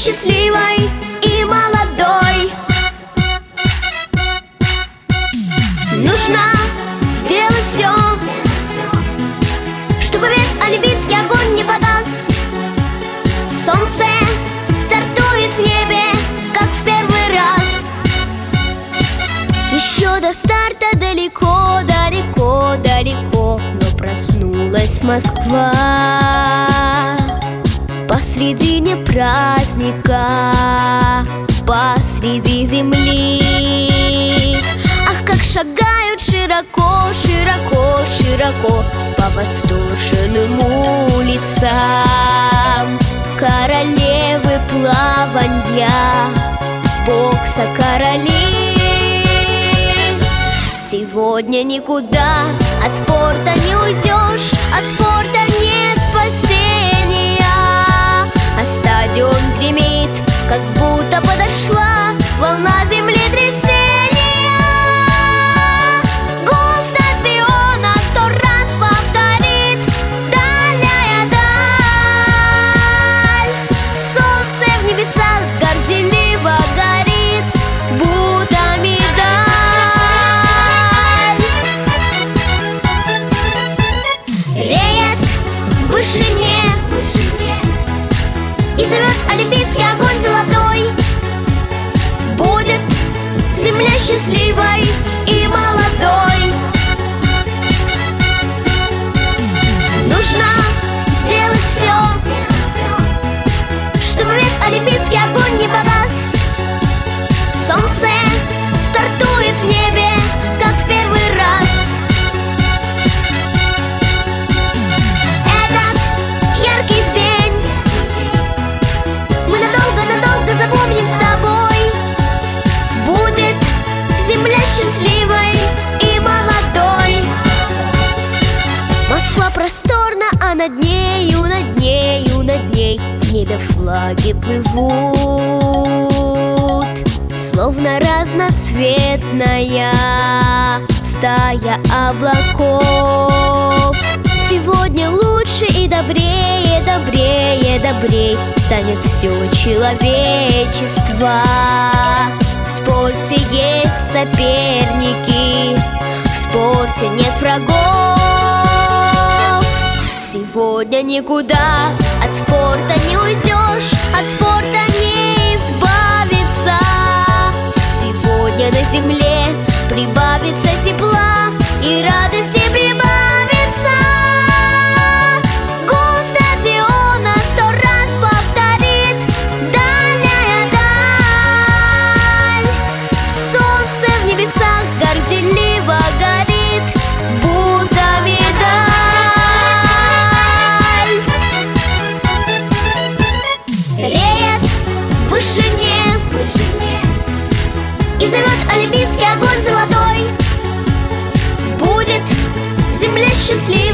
счастливой и молодой. Нужно сделать все, чтобы век олимпийский огонь не погас. Солнце стартует в небе, как в первый раз. Еще до старта далеко, далеко, далеко, но проснулась Москва посредине праздника, посреди земли. Ах, как шагают широко, широко, широко по восторженным улицам королевы плаванья, бокса короли. Сегодня никуда от спорта не уйдешь, от спорта нет спасения. А стадион гремит, как будто подошла волна землетрясения. Гул стадиона 100 раз повторит: дальняя даль. Солнце в небесах горделиво горит, будто медаль. Реет в вышине и зовет олимпийский огонь золотой. Будет земля счастливой и молодой. Нужно сделать все, чтобы век олимпийский огонь не погас. Солнце стартует в небе, как в первый раз. Этот яркий день мы надолго-надолго запомним с тобой. Будет земля счастливой и молодой. Москва просторна, а над нею, над нею, над ней в небе флаги плывут, словно разноцветная стая облаков. Сегодня лучше и добрее, добрее, добрей станет все человечество. В спорте есть соперники, в спорте нет врагов. Сегодня никуда от спорта не уйдешь, от спорта не избавиться. Сегодня на земле прибавится тепла и радости прибавится. Гул стадиона 100 раз повторит: дальняя даль. Солнце в небесах горделиво горит, будто медаль. Реет в вышине и зовет олимпийский огонь золотой. Будет земля счастливой